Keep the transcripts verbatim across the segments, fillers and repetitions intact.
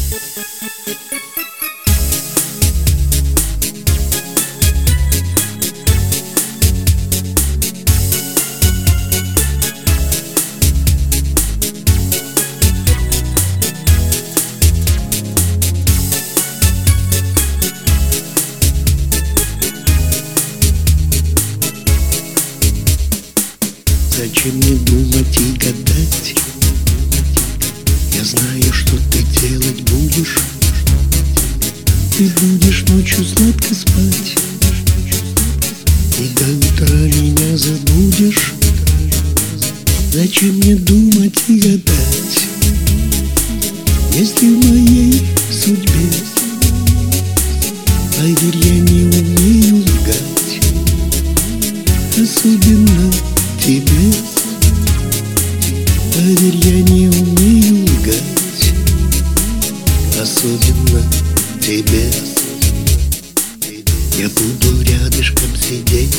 Зачем мне думать и гадать? Я знаю, что ты делать будешь. Ты будешь ночью сладко спать, и до утра меня забудешь. Зачем мне думать и гадать, если в моей судьбе, поверь, я не умею лгать, особенно тебе. Поверь, я не умею лгать, особенно тебе. Я буду рядышком сидеть,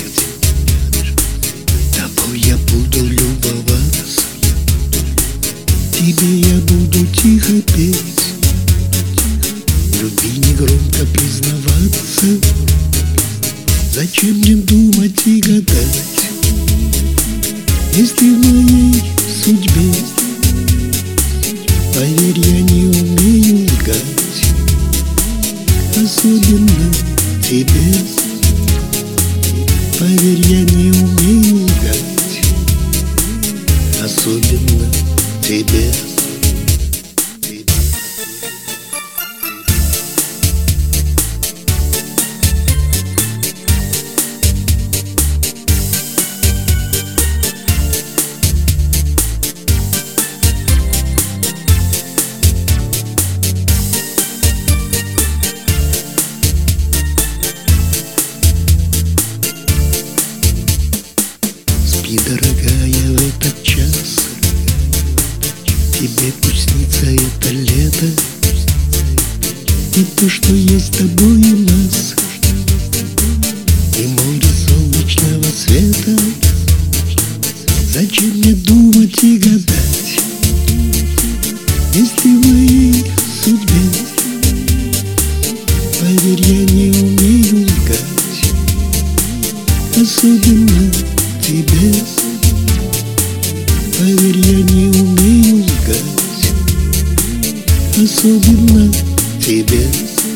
тобой я буду любоваться, тебе я буду тихо петь, любви негромко признаваться. Зачем мне думать и гадать, если в моей судьбе, поверь, я не умею лгать, особенно тебе. Поверь, я не умею лгать, особенно тебе. И, дорогая, в этот час тебе пусть снится это лето, и то, что есть с тобой у нас, и море солнечного света. Зачем мне думать и гадать, если в моей судьбе, поверь, я не умею лгать, особенно тебе. Поверь, я не умею лгать, особенно тебе.